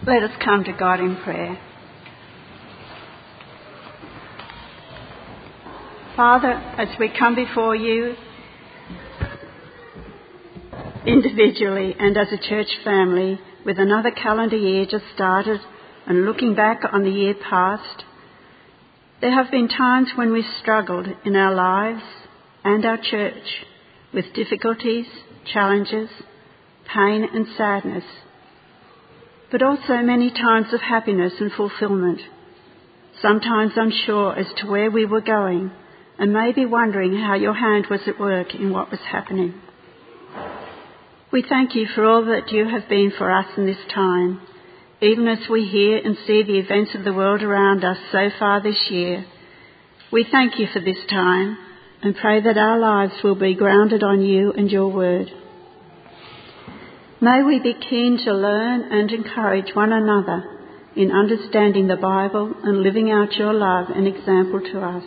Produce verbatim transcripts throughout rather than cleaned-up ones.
Let us come to God in prayer. Father, as we come before you individually and as a church family with another calendar year just started and looking back on the year past, there have been times when we've struggled in our lives and our church with difficulties, challenges, pain and sadness, but also many times of happiness and fulfilment, sometimes unsure as to where we were going and maybe wondering how your hand was at work in what was happening. We thank you for all that you have been for us in this time, even as we hear and see the events of the world around us so far this year. We thank you for this time and pray that our lives will be grounded on you and your word. May we be keen to learn and encourage one another in understanding the Bible and living out your love and example to us.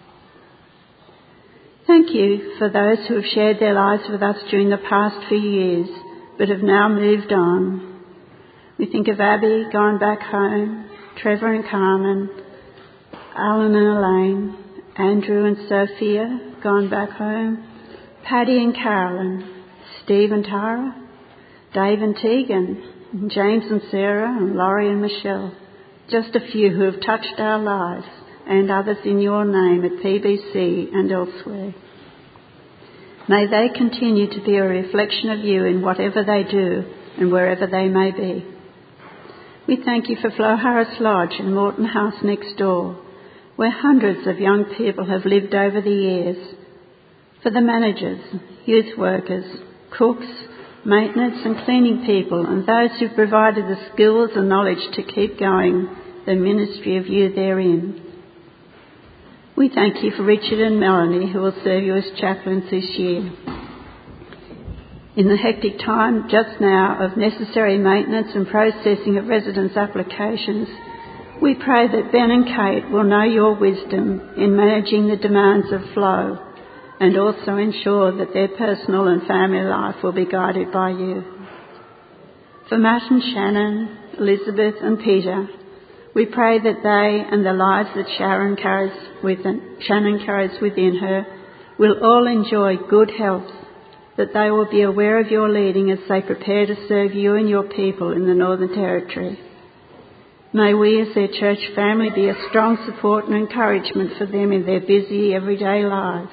Thank you for those who have shared their lives with us during the past few years but have now moved on. We think of Abby gone back home, Trevor and Carmen, Alan and Elaine, Andrew and Sophia gone back home, Paddy and Carolyn, Steve and Tara, Dave and Tegan, and James and Sarah, and Laurie and Michelle, just a few who have touched our lives and others in your name at P B C and elsewhere. May they continue to be a reflection of you in whatever they do and wherever they may be. We thank you for Flo Harris Lodge and Morton House next door, where hundreds of young people have lived over the years, for the managers, youth workers, cooks, maintenance and cleaning people, and those who provided the skills and knowledge to keep going the ministry of you therein. We thank you for Richard and Melanie, who will serve you as chaplains this year. In the hectic time just now of necessary maintenance and processing of residents' applications, we pray that Ben and Kate will know your wisdom in managing the demands of flow and also ensure that their personal and family life will be guided by you. For Matt and Shannon, Elizabeth and Peter, we pray that they and the lives that Sharon carries within, Shannon carries within her will all enjoy good health, that they will be aware of your leading as they prepare to serve you and your people in the Northern Territory. May we as their church family be a strong support and encouragement for them in their busy everyday lives.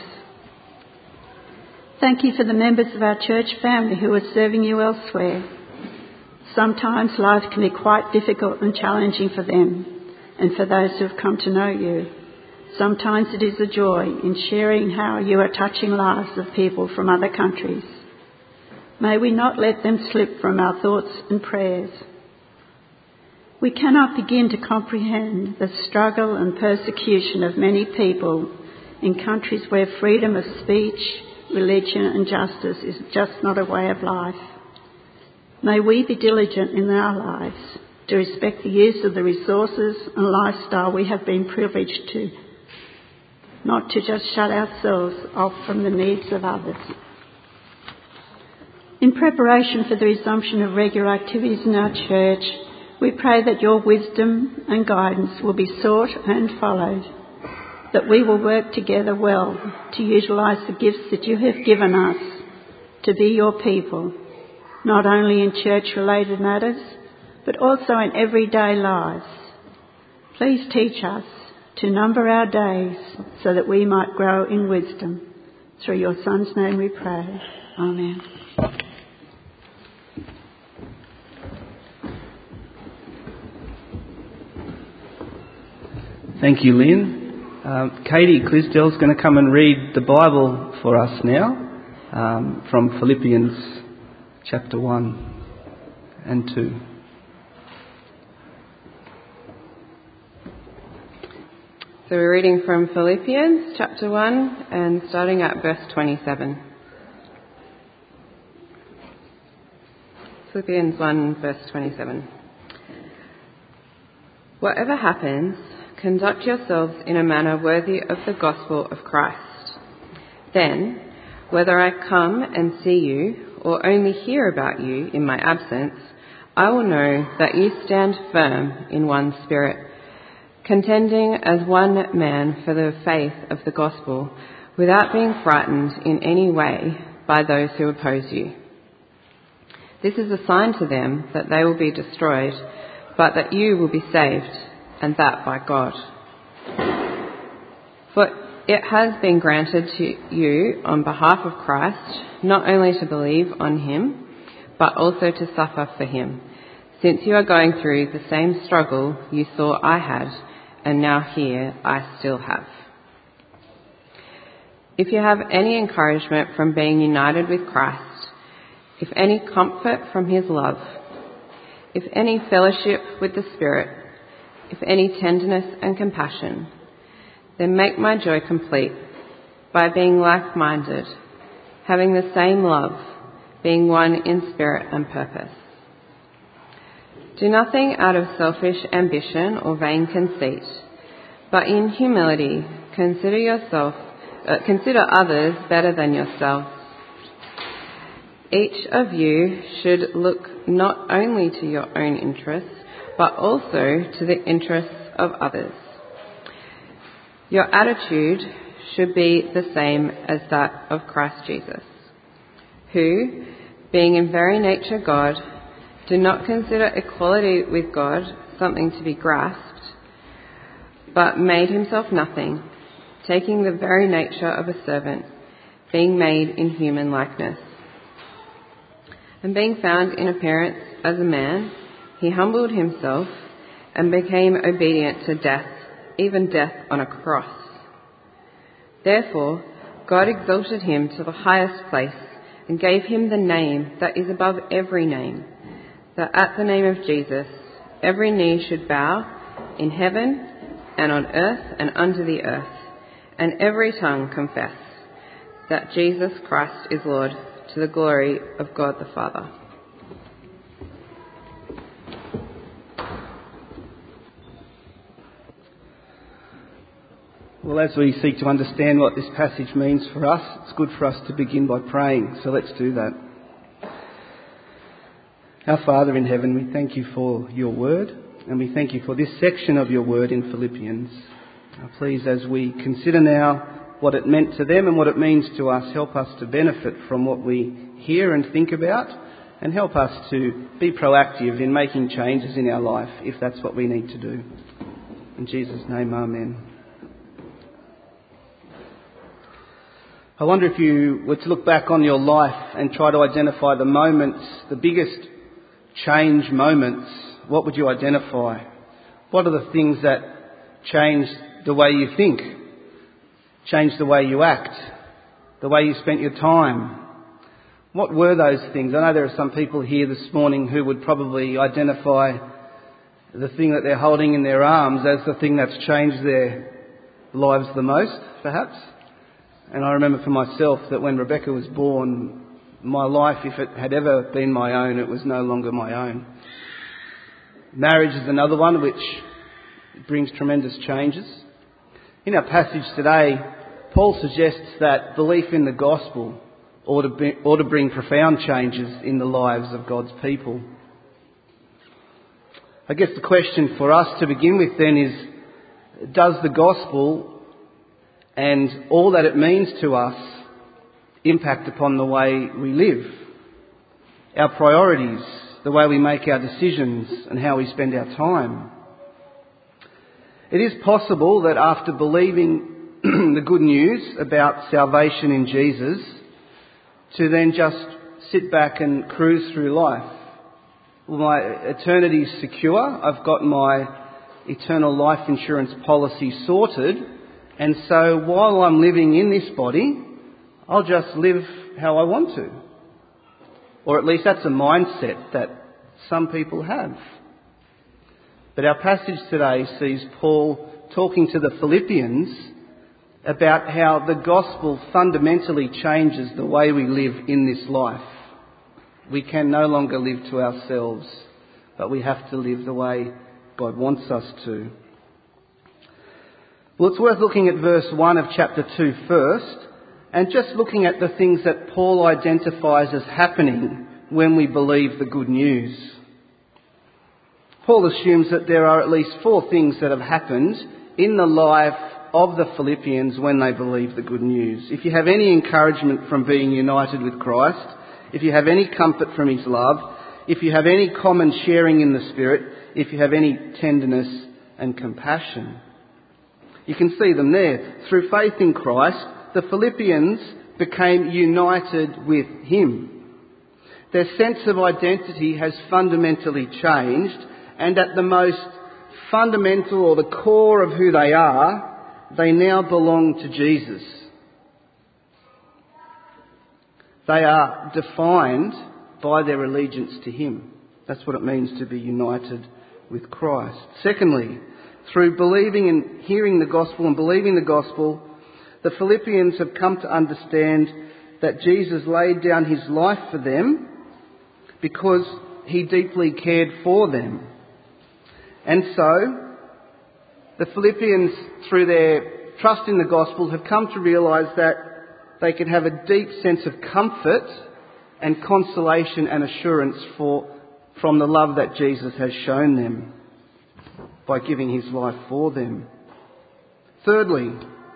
Thank you for the members of our church family who are serving you elsewhere. Sometimes life can be quite difficult and challenging for them and for those who have come to know you. Sometimes it is a joy in sharing how you are touching lives of people from other countries. May we not let them slip from our thoughts and prayers. We cannot begin to comprehend the struggle and persecution of many people in countries where freedom of speech, religion and justice is just not a way of life. May we be diligent in our lives to respect the use of the resources and lifestyle we have been privileged to, not to just shut ourselves off from the needs of others. In preparation for the resumption of regular activities in our church, we pray that your wisdom and guidance will be sought and followed, that we will work together well to utilise the gifts that you have given us to be your people, not only in church-related matters, but also in everyday lives. Please teach us to number our days so that we might grow in wisdom. Through your Son's name we pray. Amen. Thank you, Lynn. Um, Katie Clisdell's going to come and read the Bible for us now um, from Philippians chapter one and two. So we're reading from Philippians chapter one and starting at verse twenty-seven. Philippians one verse twenty-seven. Whatever happens, conduct yourselves in a manner worthy of the gospel of Christ. Then, whether I come and see you or only hear about you in my absence, I will know that you stand firm in one spirit, contending as one man for the faith of the gospel, without being frightened in any way by those who oppose you. This is a sign to them that they will be destroyed, but that you will be saved, and that by God. For it has been granted to you on behalf of Christ, not only to believe on him, but also to suffer for him, since you are going through the same struggle you saw I had, and now here I still have. If you have any encouragement from being united with Christ, if any comfort from his love, if any fellowship with the Spirit, if any tenderness and compassion, then make my joy complete by being like-minded, having the same love, being one in spirit and purpose. Do nothing out of selfish ambition or vain conceit, but in humility consider yourself, uh, consider others better than yourself. Each of you should look not only to your own interests, but also to the interests of others. Your attitude should be the same as that of Christ Jesus, who, being in very nature God, did not consider equality with God something to be grasped, but made himself nothing, taking the very nature of a servant, being made in human likeness. And being found in appearance as a man, he humbled himself and became obedient to death, even death on a cross. Therefore, God exalted him to the highest place and gave him the name that is above every name, that at the name of Jesus every knee should bow in heaven and on earth and under the earth, and every tongue confess that Jesus Christ is Lord, to the glory of God the Father. Well, as we seek to understand what this passage means for us, it's good for us to begin by praying. So let's do that. Our Father in heaven, we thank you for your word, and we thank you for this section of your word in Philippians. Now, please, as we consider now what it meant to them and what it means to us, help us to benefit from what we hear and think about, and help us to be proactive in making changes in our life if that's what we need to do. In Jesus' name, amen. I wonder if you were to look back on your life and try to identify the moments, the biggest change moments, what would you identify? What are the things that changed the way you think, changed the way you act, the way you spent your time? What were those things? I know there are some people here this morning who would probably identify the thing that they're holding in their arms as the thing that's changed their lives the most, perhaps. And I remember for myself that when Rebecca was born, my life, if it had ever been my own, it was no longer my own. Marriage is another one which brings tremendous changes. In our passage today, Paul suggests that belief in the gospel ought to, be, ought to bring profound changes in the lives of God's people. I guess the question for us to begin with then is, does the gospel and all that it means to us impact upon the way we live, our priorities, the way we make our decisions and how we spend our time? It is possible that after believing the good news about salvation in Jesus, to then just sit back and cruise through life. Well, my eternity's secure. I've got my eternal life insurance policy sorted. And so while I'm living in this body, I'll just live how I want to. Or at least that's a mindset that some people have. But our passage today sees Paul talking to the Philippians about how the gospel fundamentally changes the way we live in this life. We can no longer live to ourselves, but we have to live the way God wants us to. Well, it's worth looking at verse one of chapter two first, and just looking at the things that Paul identifies as happening when we believe the good news. Paul assumes that there are at least four things that have happened in the life of the Philippians when they believe the good news. If you have any encouragement from being united with Christ, if you have any comfort from his love, if you have any common sharing in the Spirit, if you have any tenderness and compassion. You can see them there. Through faith in Christ, the Philippians became united with him. Their sense of identity has fundamentally changed, and at the most fundamental or the core of who they are, they now belong to Jesus. They are defined by their allegiance to him. That's what it means to be united with Christ. Secondly, through believing and hearing the gospel and believing the gospel, the Philippians have come to understand that Jesus laid down his life for them because he deeply cared for them. And so, the Philippians, through their trust in the gospel, have come to realise that they can have a deep sense of comfort and consolation and assurance for, from the love that Jesus has shown them by giving his life for them. Thirdly,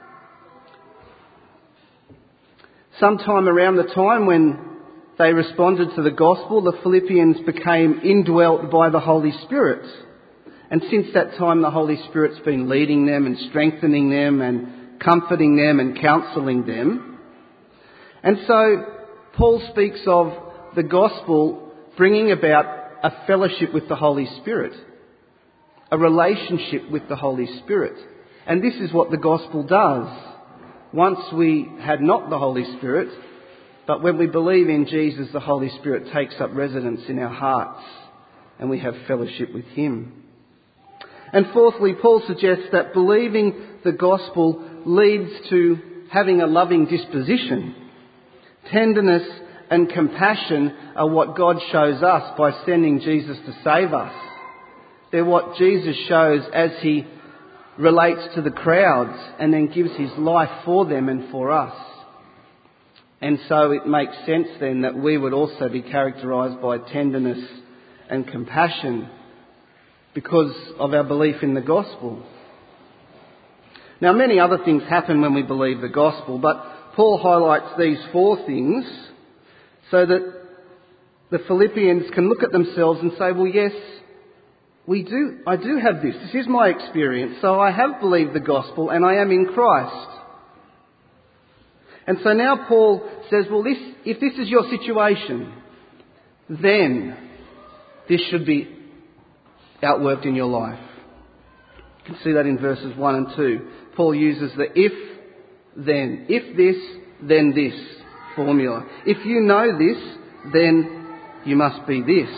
sometime around the time when they responded to the gospel, the Philippians became indwelt by the Holy Spirit. And since that time, the Holy Spirit's been leading them and strengthening them and comforting them and counselling them. And so Paul speaks of the gospel bringing about a fellowship with the Holy Spirit, a relationship with the Holy Spirit. And this is what the gospel does. Once we had not the Holy Spirit, but when we believe in Jesus, the Holy Spirit takes up residence in our hearts and we have fellowship with him. And fourthly, Paul suggests that believing the gospel leads to having a loving disposition. Tenderness and compassion are what God shows us by sending Jesus to save us. They're what Jesus shows as he relates to the crowds and then gives his life for them and for us. And so it makes sense then that we would also be characterised by tenderness and compassion because of our belief in the gospel. Now, many other things happen when we believe the gospel, but Paul highlights these four things so that the Philippians can look at themselves and say, well, yes, we do. I do have this. This is my experience. So I have believed the gospel and I am in Christ. And so now Paul says, well, this, if this is your situation, then this should be outworked in your life. You can see that in verses one and two. Paul uses the if, then. If this, then this formula. If you know this, then you must be this.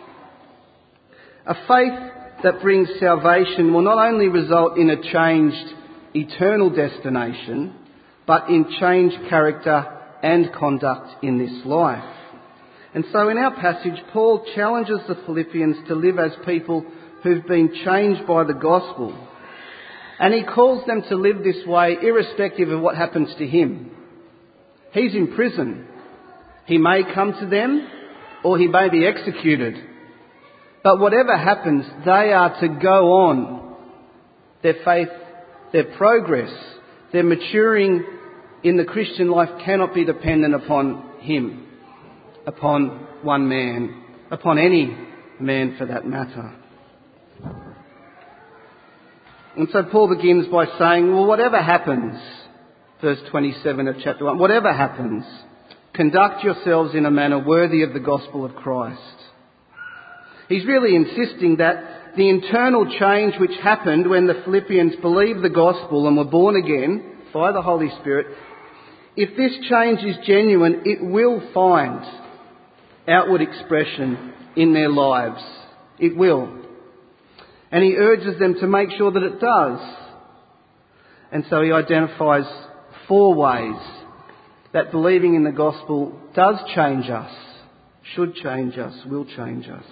A faith that brings salvation will not only result in a changed eternal destination, but in changed character and conduct in this life. And so in our passage, Paul challenges the Philippians to live as people who've been changed by the gospel. And he calls them to live this way irrespective of what happens to him. He's in prison. He may come to them or he may be executed. But whatever happens, they are to go on. Their faith, their progress, their maturing in the Christian life cannot be dependent upon him, upon one man, upon any man for that matter. And so Paul begins by saying, well, whatever happens, verse twenty-seven of chapter one, whatever happens, conduct yourselves in a manner worthy of the gospel of Christ. He's really insisting that the internal change which happened when the Philippians believed the gospel and were born again by the Holy Spirit, if this change is genuine, it will find outward expression in their lives. It will. And he urges them to make sure that it does. And so he identifies four ways that believing in the gospel does change us, should change us, will change us.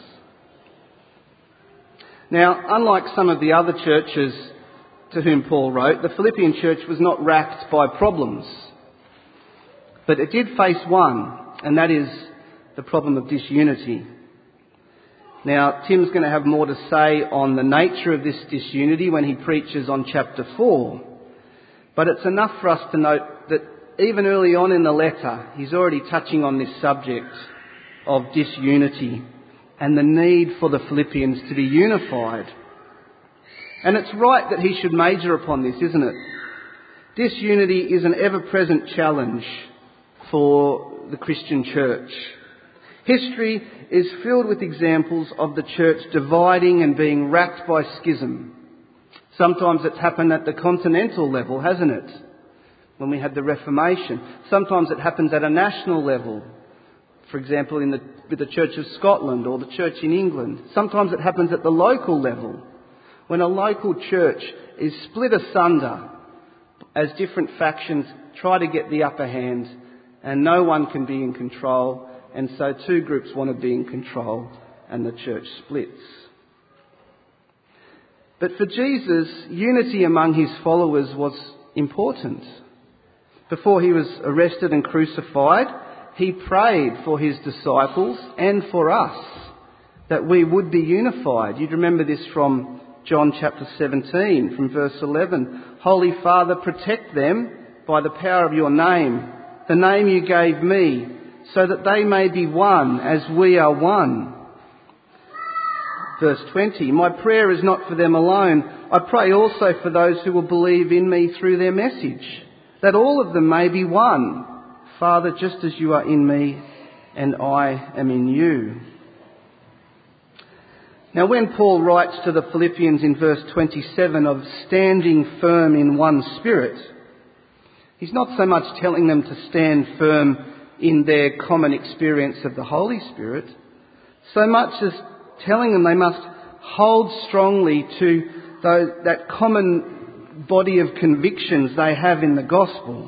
Now, unlike some of the other churches to whom Paul wrote, the Philippian church was not racked by problems. But it did face one, and that is the problem of disunity. Now, Tim's going to have more to say on the nature of this disunity when he preaches on chapter four. But it's enough for us to note that even early on in the letter, he's already touching on this subject of disunity and the need for the Philippians to be unified. And it's right that he should major upon this, isn't it? Disunity is an ever-present challenge for the Christian church. History is filled with examples of the church dividing and being racked by schism. Sometimes it's happened at the continental level, hasn't it? When we had the Reformation. Sometimes it happens at a national level. For example, in the, with the Church of Scotland or the Church in England. Sometimes it happens at the local level. When a local church is split asunder as different factions try to get the upper hand and no one can be in control, and so two groups want to be in control and the church splits. But for Jesus, unity among his followers was important. Before he was arrested and crucified, he prayed for his disciples and for us that we would be unified. You'd remember this from John chapter seventeen, from verse eleven. Holy Father, protect them by the power of your name, the name you gave me, so that they may be one as we are one. Verse twenty, my prayer is not for them alone. I pray also for those who will believe in me through their message, that all of them may be one. Father, just as you are in me and I am in you. Now, when Paul writes to the Philippians in verse twenty-seven of standing firm in one spirit, he's not so much telling them to stand firm in their common experience of the Holy Spirit, so much as telling them they must hold strongly to those, that common body of convictions they have in the gospel.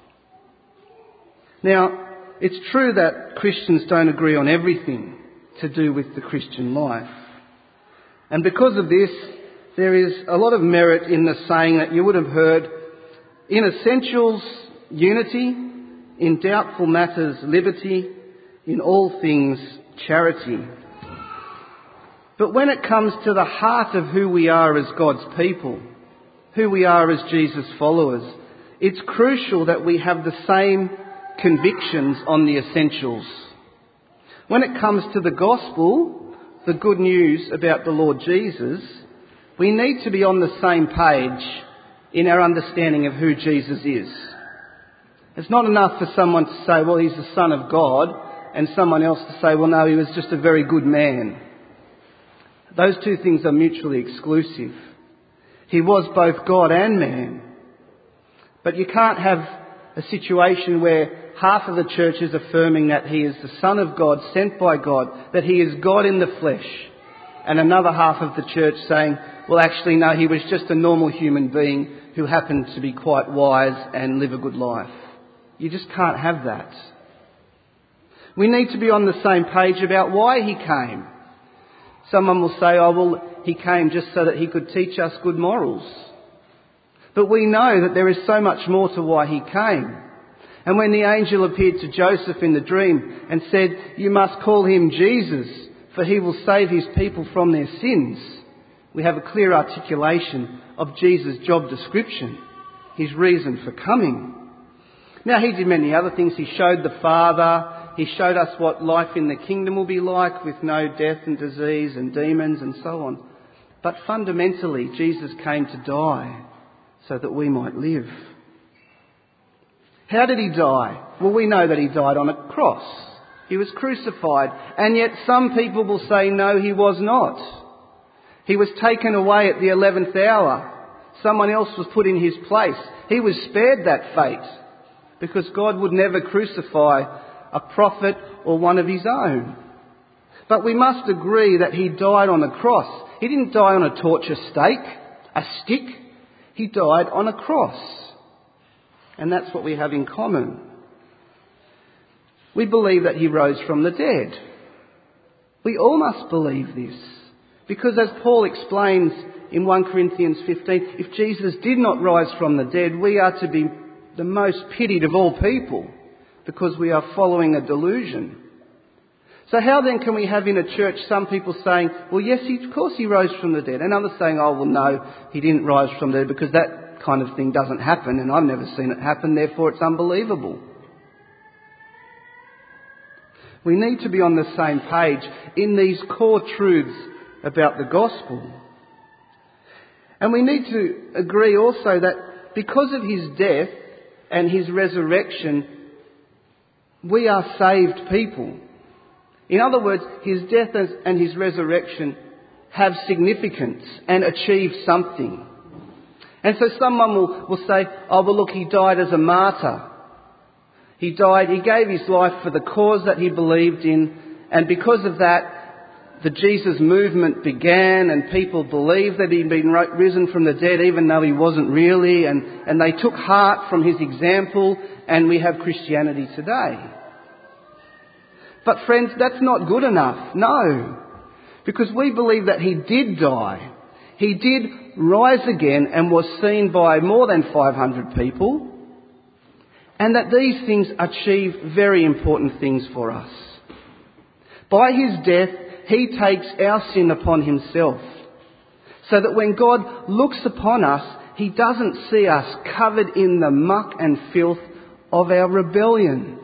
Now, it's true that Christians don't agree on everything to do with the Christian life. And because of this, there is a lot of merit in the saying that you would have heard, in essentials, unity, in doubtful matters, liberty, in all things, charity. But when it comes to the heart of who we are as God's people, who we are as Jesus' followers, it's crucial that we have the same convictions on the essentials. When it comes to the gospel, the good news about the Lord Jesus, we need to be on the same page in our understanding of who Jesus is. It's not enough for someone to say, well, he's the Son of God, and someone else to say, well, no, he was just a very good man. Those two things are mutually exclusive. He was both God and man. But you can't have a situation where half of the church is affirming that he is the Son of God, sent by God, that he is God in the flesh, and another half of the church saying, well, actually, no, he was just a normal human being who happened to be quite wise and live a good life. You just can't have that. We need to be on the same page about why he came. Someone will say, oh, well, he came just so that he could teach us good morals. But we know that there is so much more to why he came. And when the angel appeared to Joseph in the dream and said, you must call him Jesus, for he will save his people from their sins, we have a clear articulation of Jesus' job description, his reason for coming. Now, he did many other things. He showed the Father. He showed us what life in the kingdom will be like with no death and disease and demons and so on. But fundamentally, Jesus came to die so that we might live. How did he die? Well, we know that he died on a cross. He was crucified. And yet some people will say, no, he was not. He was taken away at the eleventh hour. Someone else was put in his place. He was spared that fate because God would never crucify a prophet or one of his own. But we must agree that he died on a cross. He didn't die on a torture stake, a stick. He died on a cross. And that's what we have in common. We believe that he rose from the dead. We all must believe this. Because as Paul explains in First Corinthians fifteen, if Jesus did not rise from the dead, we are to be the most pitied of all people because we are following a delusion. So how then can we have in a church some people saying, well, yes, he, of course he rose from the dead, and others saying, oh, well, no, he didn't rise from the dead because that kind of thing doesn't happen, and I've never seen it happen, therefore it's unbelievable. We need to be on the same page in these core truths about the gospel. And we need to agree also that because of his death and his resurrection, we are saved people. In other words, his death and his resurrection have significance and achieve something. And so someone will, will say, oh, well, look, he died as a martyr. He died, he gave his life for the cause that he believed in, and because of that, the Jesus movement began, and people believed that he'd been risen from the dead even though he wasn't really, and, and they took heart from his example, and we have Christianity today. But friends, that's not good enough. No. Because we believe that he did die. He did rise again and was seen by more than five hundred people. And that these things achieve very important things for us. By his death, he takes our sin upon himself. So that when God looks upon us, he doesn't see us covered in the muck and filth of our rebellion.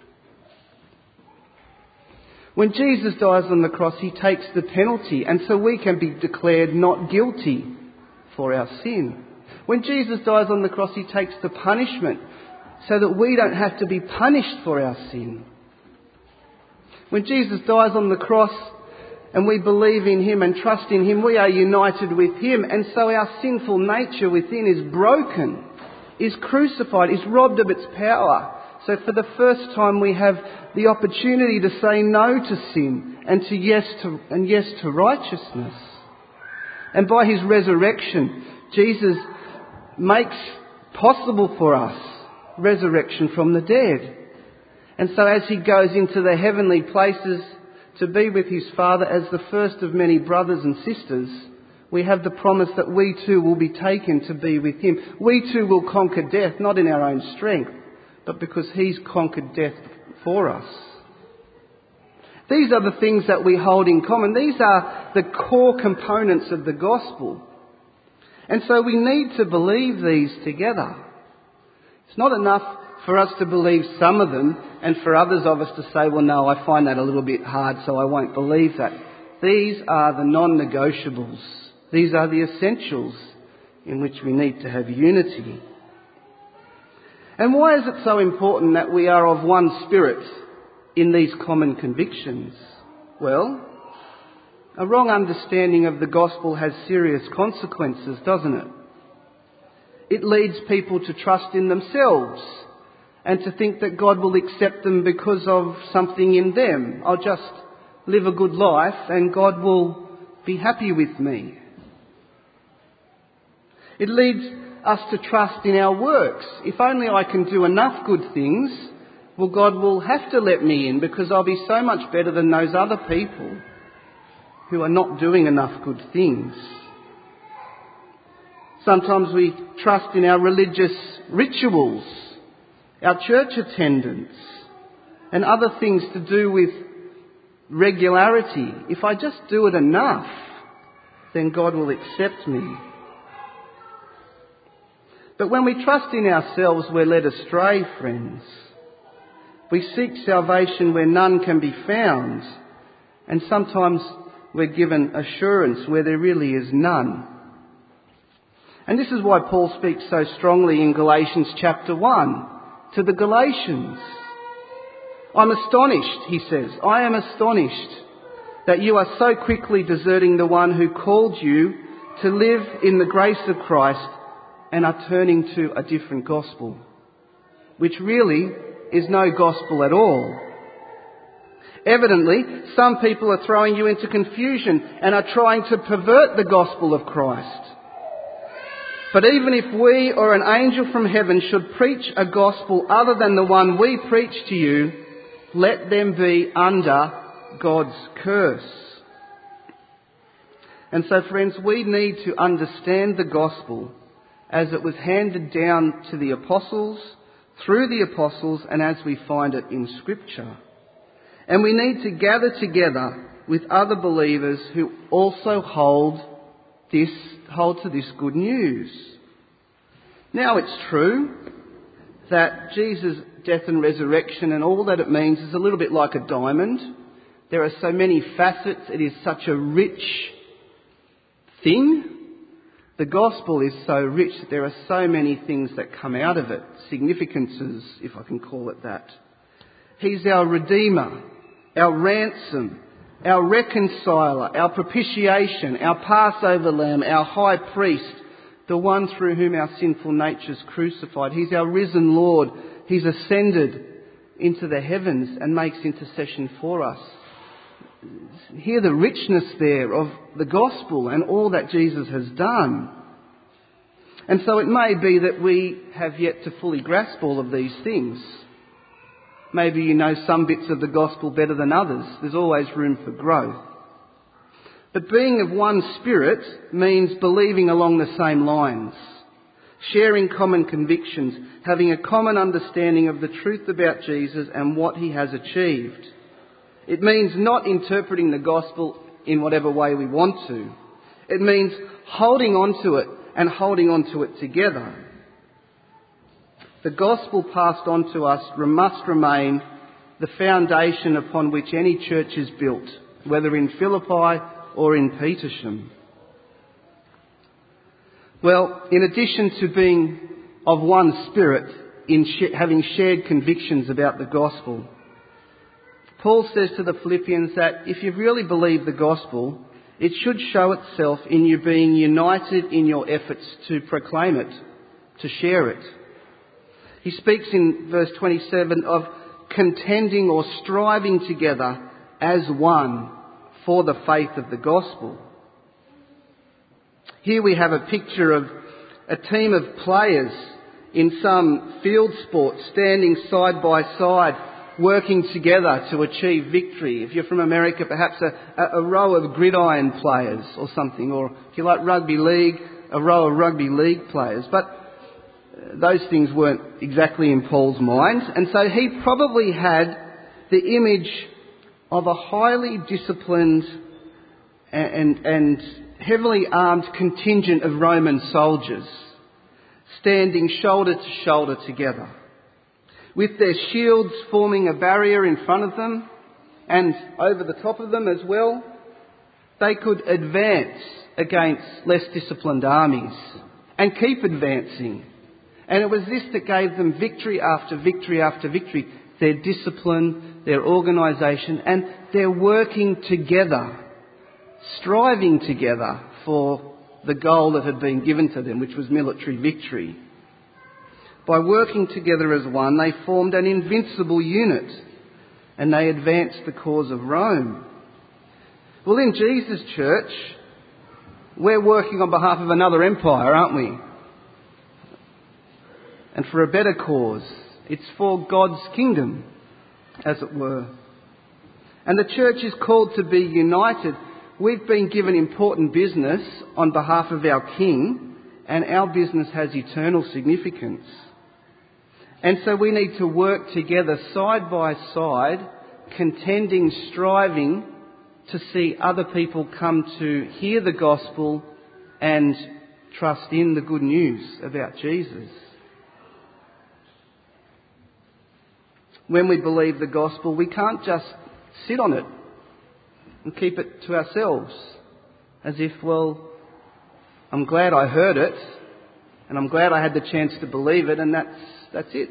When Jesus dies on the cross, he takes the penalty, and so we can be declared not guilty for our sin. When Jesus dies on the cross, he takes the punishment, so that we don't have to be punished for our sin. When Jesus dies on the cross and we believe in him and trust in him, we are united with him, and so our sinful nature within is broken, is crucified, is robbed of its power. So for the first time we have the opportunity to say no to sin and to yes to and yes to righteousness. And by his resurrection, Jesus makes possible for us resurrection from the dead. And so as he goes into the heavenly places to be with his Father as the first of many brothers and sisters, we have the promise that we too will be taken to be with him. We too will conquer death, not in our own strength, but because he's conquered death for us. These are the things that we hold in common. These are the core components of the gospel. And so we need to believe these together. It's not enough for us to believe some of them and for others of us to say, well, no, I find that a little bit hard, so I won't believe that. These are the non-negotiables. These are the essentials in which we need to have unity. And why is it so important that we are of one spirit in these common convictions? Well, a wrong understanding of the gospel has serious consequences, doesn't it? It leads people to trust in themselves and to think that God will accept them because of something in them. I'll just live a good life and God will be happy with me. It leads us to trust in our works. If only I can do enough good things, well, God will have to let me in because I'll be so much better than those other people who are not doing enough good things. Sometimes we trust in our religious rituals, our church attendance, and other things to do with regularity. If I just do it enough, then God will accept me. But when we trust in ourselves, we're led astray, friends. We seek salvation where none can be found, and sometimes we're given assurance where there really is none. And this is why Paul speaks so strongly in Galatians chapter one to the Galatians. I'm astonished, he says, I am astonished that you are so quickly deserting the one who called you to live in the grace of Christ and are turning to a different gospel, which really is no gospel at all. Evidently, some people are throwing you into confusion and are trying to pervert the gospel of Christ. But even if we or an angel from heaven should preach a gospel other than the one we preach to you, let them be under God's curse. And so, friends, we need to understand the gospel as it was handed down to the apostles, through the apostles, and as we find it in Scripture. And we need to gather together with other believers who also hold this, hold to this good news. Now, it's true that Jesus' death and resurrection and all that it means is a little bit like a diamond. There are so many facets. It is such a rich thing. The gospel is so rich that there are so many things that come out of it. Significances, if I can call it that. He's our Redeemer, our ransom, our reconciler, our propitiation, our Passover lamb, our high priest, the one through whom our sinful nature's crucified. He's our risen Lord. He's ascended into the heavens and makes intercession for us. Hear the richness there of the gospel and all that Jesus has done. And so it may be that we have yet to fully grasp all of these things. Maybe you know some bits of the gospel better than others. There's always room for growth. But being of one spirit means believing along the same lines, sharing common convictions, having a common understanding of the truth about Jesus and what he has achieved. It means not interpreting the gospel in whatever way we want to. It means holding on to it and holding on to it together. The gospel passed on to us must remain the foundation upon which any church is built, whether in Philippi or in Petersham. Well, in addition to being of one spirit in sh- having shared convictions about the gospel, Paul says to the Philippians that if you really believe the gospel, it should show itself in you being united in your efforts to proclaim it, to share it. He speaks in verse twenty-seven of contending or striving together as one for the faith of the gospel. Here we have a picture of a team of players in some field sport standing side by side, working together to achieve victory. If you're from America, perhaps a, a row of gridiron players or something, or if you like rugby league, a row of rugby league players. But those things weren't exactly in Paul's mind, and so he probably had the image of a highly disciplined and, and, and heavily armed contingent of Roman soldiers standing shoulder to shoulder together, with their shields forming a barrier in front of them and over the top of them as well. They could advance against less disciplined armies and keep advancing. And it was this that gave them victory after victory after victory. Their discipline, their organisation, and their working together, striving together for the goal that had been given to them, which was military victory. By working together as one, they formed an invincible unit and they advanced the cause of Rome. Well, in Jesus' church, we're working on behalf of another empire, aren't we? And for a better cause. It's for God's kingdom, as it were. And the church is called to be united. We've been given important business on behalf of our King, and our business has eternal significance. And so we need to work together side by side, contending, striving to see other people come to hear the gospel and trust in the good news about Jesus. When we believe the gospel, we can't just sit on it and keep it to ourselves as if, well, I'm glad I heard it and I'm glad I had the chance to believe it, and that's that's it.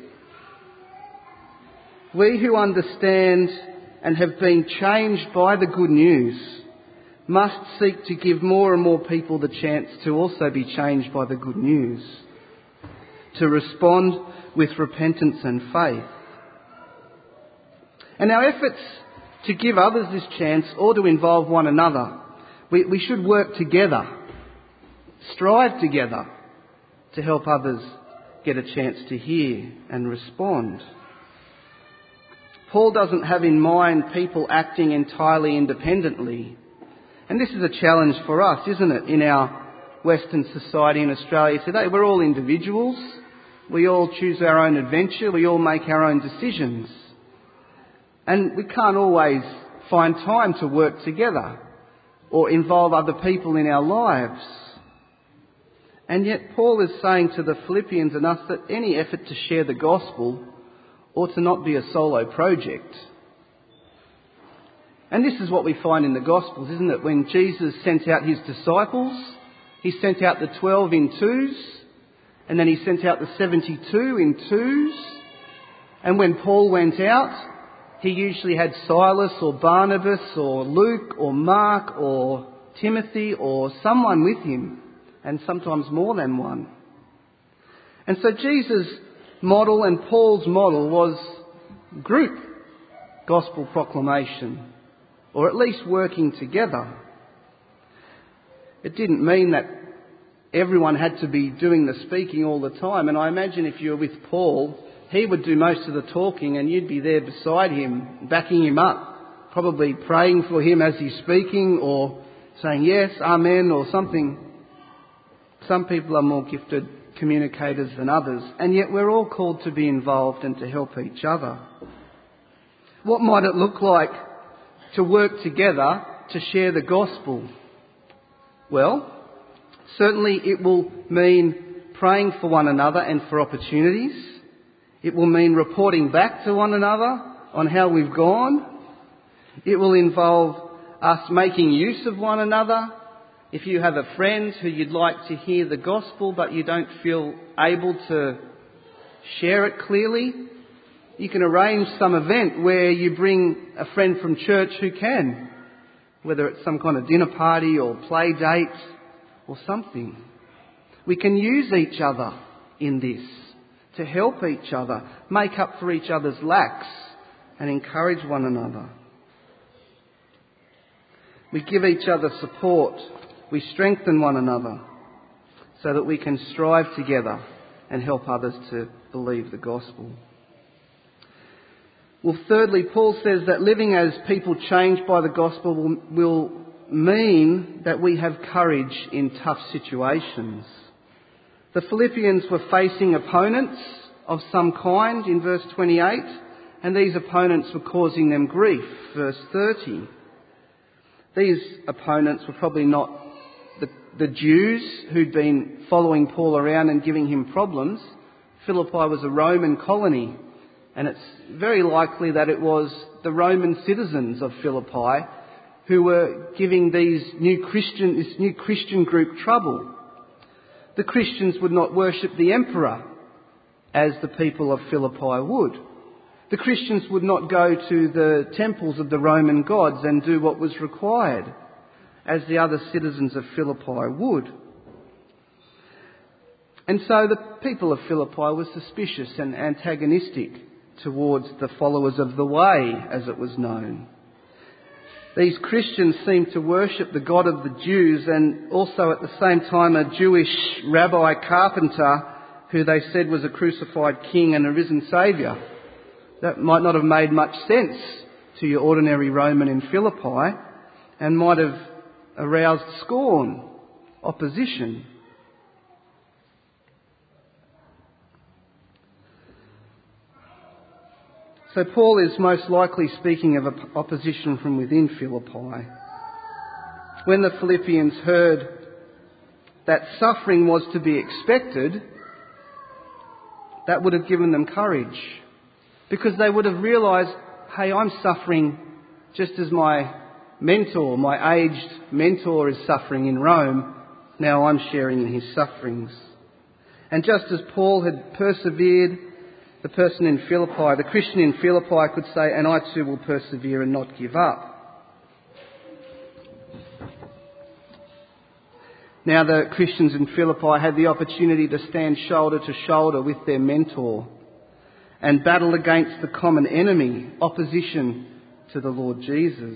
We who understand and have been changed by the good news must seek to give more and more people the chance to also be changed by the good news, to respond with repentance and faith. And our efforts to give others this chance ought to involve one another. We, we should work together, strive together to help others get a chance to hear and respond. Paul doesn't have in mind people acting entirely independently. And this is a challenge for us, isn't it, in our Western society in Australia today. We're all individuals. We all choose our own adventure. We all make our own decisions. And we can't always find time to work together or involve other people in our lives. And yet Paul is saying to the Philippians and us that any effort to share the gospel ought to not be a solo project. And this is what we find in the Gospels, isn't it? When Jesus sent out his disciples, he sent out the twelve in twos, and then he sent out the seventy-two in twos. And when Paul went out, he usually had Silas or Barnabas or Luke or Mark or Timothy or someone with him, and sometimes more than one. And so Jesus' model and Paul's model was group gospel proclamation, or at least working together. It didn't mean that everyone had to be doing the speaking all the time. And I imagine if you were with Paul, he would do most of the talking and you'd be there beside him, backing him up, probably praying for him as he's speaking or saying yes, amen, or something. Some people are more gifted communicators than others, and yet we're all called to be involved and to help each other. What might it look like to work together to share the gospel? Well, certainly it will mean praying for one another and for opportunities. It will mean reporting back to one another on how we've gone. It will involve us making use of one another. If you have a friend who you'd like to hear the gospel but you don't feel able to share it clearly, you can arrange some event where you bring a friend from church who can, whether it's some kind of dinner party or play date or something. We can use each other in this to help each other, make up for each other's lacks and encourage one another. We give each other support. We strengthen one another so that we can strive together and help others to believe the gospel. Well, thirdly, Paul says that living as people changed by the gospel will, will mean that we have courage in tough situations. The Philippians were facing opponents of some kind in verse twenty-eight, and these opponents were causing them grief, verse thirty. These opponents were probably not the, the Jews who'd been following Paul around and giving him problems. Philippi was a Roman colony, and it's very likely that it was the Roman citizens of Philippi who were giving these new Christian, this new Christian group trouble. The Christians would not worship the emperor as the people of Philippi would. The Christians would not go to the temples of the Roman gods and do what was required as the other citizens of Philippi would. And so the people of Philippi were suspicious and antagonistic towards the followers of the way, as it was known. These Christians seemed to worship the God of the Jews and also at the same time a Jewish rabbi carpenter who they said was a crucified king and a risen saviour. That might not have made much sense to your ordinary Roman in Philippi and might have aroused scorn, opposition. So Paul is most likely speaking of opposition from within Philippi. When the Philippians heard that suffering was to be expected, that would have given them courage, because they would have realised, hey, I'm suffering just as my mentor, my aged mentor is suffering in Rome. Now I'm sharing in his sufferings. And just as Paul had persevered, the person in Philippi, the Christian in Philippi could say, and I too will persevere and not give up. Now the Christians in Philippi had the opportunity to stand shoulder to shoulder with their mentor and battle against the common enemy, opposition to the Lord Jesus.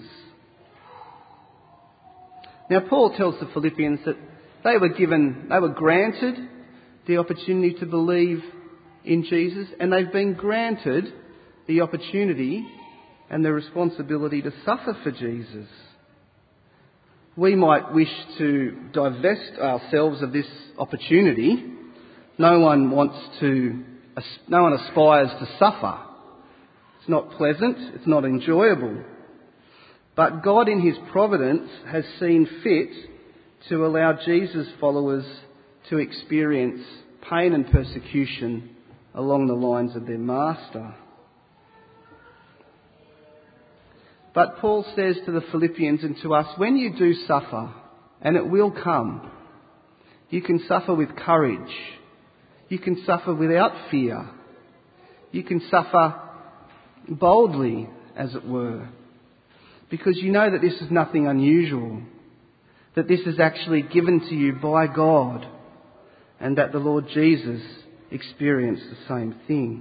Now Paul tells the Philippians that they were given, they were granted the opportunity to believe in Jesus, and they've been granted the opportunity and the responsibility to suffer for Jesus. We might wish to divest ourselves of this opportunity. No one wants to, no one aspires to suffer. It's not pleasant, it's not enjoyable. But God in his providence has seen fit to allow Jesus' followers to experience pain and persecution along the lines of their master. But Paul says to the Philippians and to us, when you do suffer, and it will come, you can suffer with courage. You can suffer without fear. You can suffer boldly, as it were, because you know that this is nothing unusual, that this is actually given to you by God, and that the Lord Jesus experienced the same thing.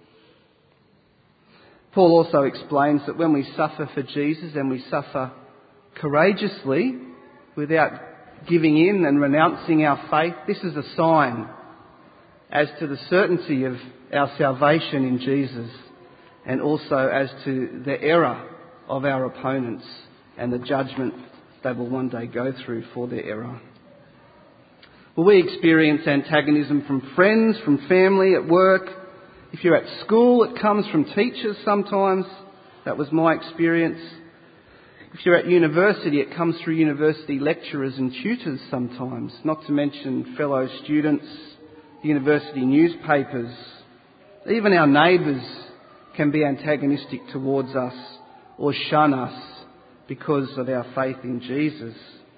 Paul also explains that when we suffer for Jesus and we suffer courageously without giving in and renouncing our faith, this is a sign as to the certainty of our salvation in Jesus, and also as to the error of our opponents and the judgment they will one day go through for their error. Well, we experience antagonism from friends, from family, at work. If you're at school, it comes from teachers sometimes. That was my experience. If you're at university, it comes through university lecturers and tutors sometimes, not to mention fellow students, university newspapers. Even our neighbours can be antagonistic towards us or shun us because of our faith in Jesus.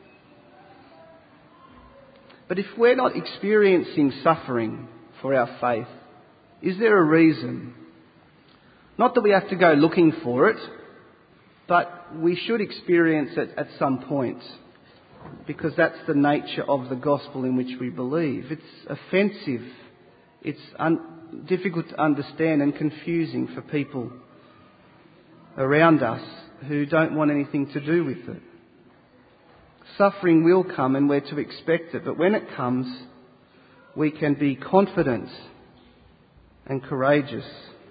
But if we're not experiencing suffering for our faith, is there a reason? Not that we have to go looking for it, but we should experience it at some point, because that's the nature of the gospel in which we believe. It's offensive, it's un- difficult to understand and confusing for people around us who don't want anything to do with it. Suffering will come and we're to expect it, but when it comes, we can be confident and courageous.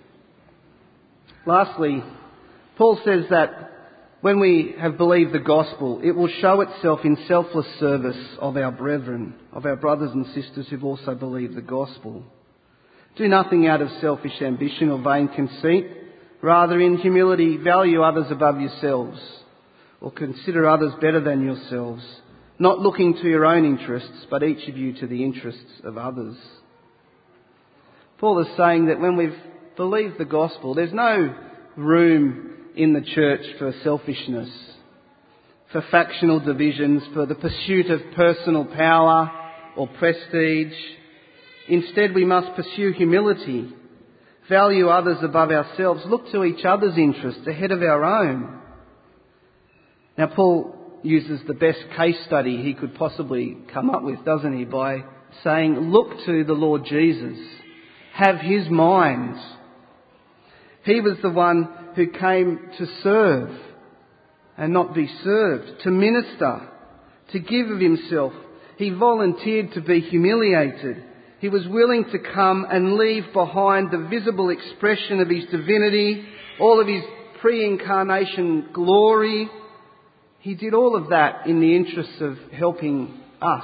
Lastly, Paul says that when we have believed the gospel, it will show itself in selfless service of our brethren, of our brothers and sisters who've also believed the gospel. Do nothing out of selfish ambition or vain conceit. Rather, in humility, value others above yourselves, or consider others better than yourselves, not looking to your own interests, but each of you to the interests of others. Paul is saying that when we've believed the gospel, there's no room in the church for selfishness, for factional divisions, for the pursuit of personal power or prestige. Instead, we must pursue humility, value others above ourselves, look to each other's interests ahead of our own. Now, Paul uses the best case study he could possibly come up with, doesn't he, by saying, look to the Lord Jesus, have his mind. He was the one who came to serve and not be served, to minister, to give of himself. He volunteered to be humiliated. He was willing to come and leave behind the visible expression of his divinity, all of his pre-incarnation glory. He did all of that in the interests of helping us,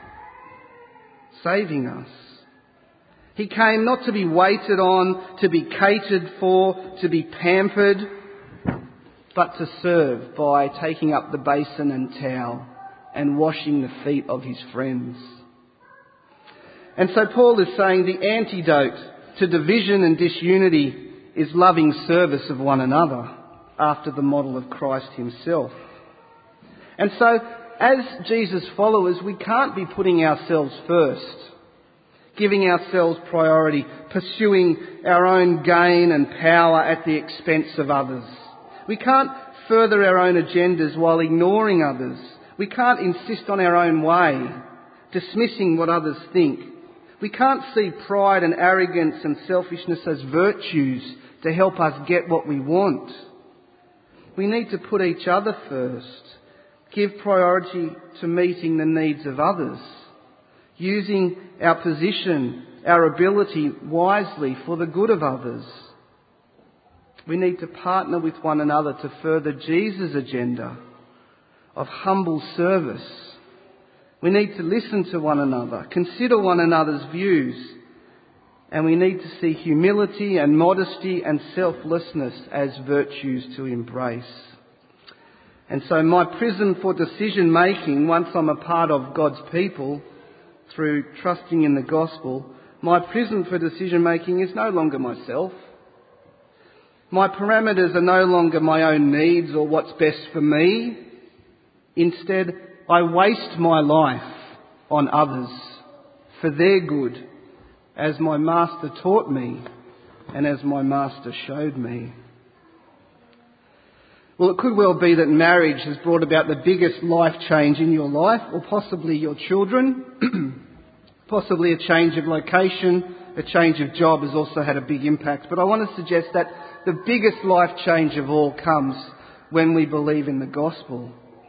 saving us. He came not to be waited on, to be catered for, to be pampered, but to serve by taking up the basin and towel and washing the feet of his friends. And so Paul is saying the antidote to division and disunity is loving service of one another after the model of Christ himself. And so, as Jesus' followers, we can't be putting ourselves first, giving ourselves priority, pursuing our own gain and power at the expense of others. We can't further our own agendas while ignoring others. We can't insist on our own way, dismissing what others think. We can't see pride and arrogance and selfishness as virtues to help us get what we want. We need to put each other first, give priority to meeting the needs of others, using our position, our ability wisely for the good of others. We need to partner with one another to further Jesus' agenda of humble service. We need to listen to one another, consider one another's views, And we need to see humility and modesty and selflessness as virtues to embrace. And so my prism for decision making, once I'm a part of God's people, through trusting in the gospel, my prism for decision making is no longer myself. My parameters are no longer my own needs or what's best for me. Instead, I waste my life on others for their good, as my master taught me and as my master showed me. Well, it could well be that marriage has brought about the biggest life change in your life, or possibly your children. Possibly a change of location, a change of job has also had a big impact. But I want to suggest that the biggest life change of all comes when we believe in the gospel.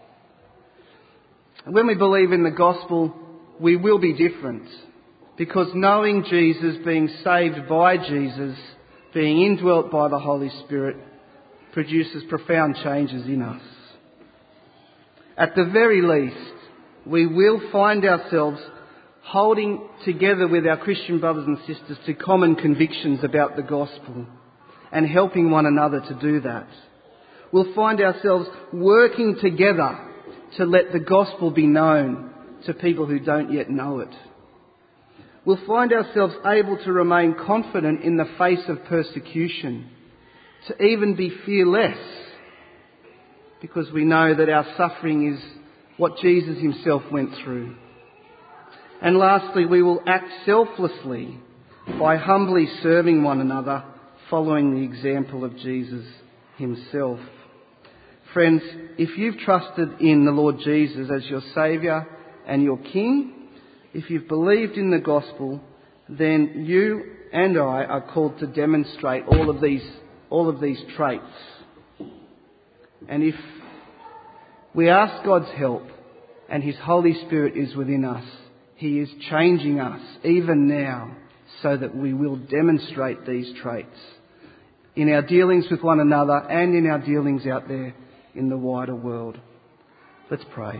And when we believe in the gospel, we will be different. Because knowing Jesus, being saved by Jesus, being indwelt by the Holy Spirit, produces profound changes in us. At the very least, we will find ourselves holding together with our Christian brothers and sisters to common convictions about the gospel and helping one another to do that. We'll find ourselves working together to let the gospel be known to people who don't yet know it. We'll find ourselves able to remain confident in the face of persecution, to even be fearless, because we know that our suffering is what Jesus himself went through. And lastly, we will act selflessly by humbly serving one another, following the example of Jesus himself. Friends, if you've trusted in the Lord Jesus as your Saviour and your King, if you've believed in the gospel, then you and I are called to demonstrate all of these, all of these traits. And if we ask God's help and his Holy Spirit is within us, he is changing us even now so that we will demonstrate these traits in our dealings with one another and in our dealings out there in the wider world. Let's pray.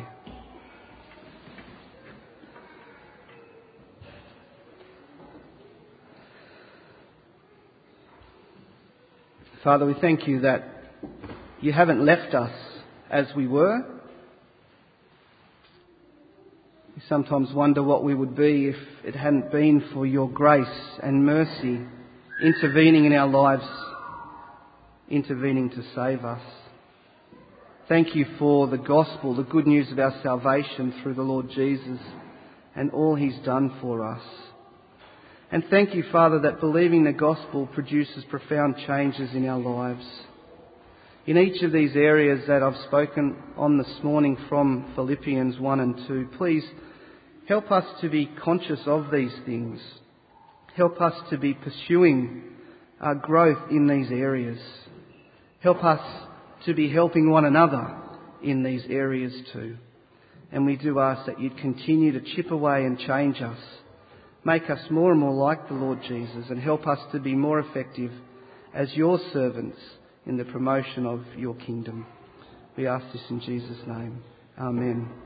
Father, we thank you that you haven't left us as we were. We sometimes wonder what we would be if it hadn't been for your grace and mercy intervening in our lives, intervening to save us. Thank you for the gospel, the good news of our salvation through the Lord Jesus and all he's done for us. And thank you, Father, that believing the gospel produces profound changes in our lives. In each of these areas that I've spoken on this morning from Philippians one and two, please help us to be conscious of these things. Help us to be pursuing our growth in these areas. Help us to be helping one another in these areas too. And we do ask that you'd continue to chip away and change us. Make us more and more like the Lord Jesus and help us to be more effective as your servants in the promotion of your kingdom. We ask this in Jesus' name. Amen.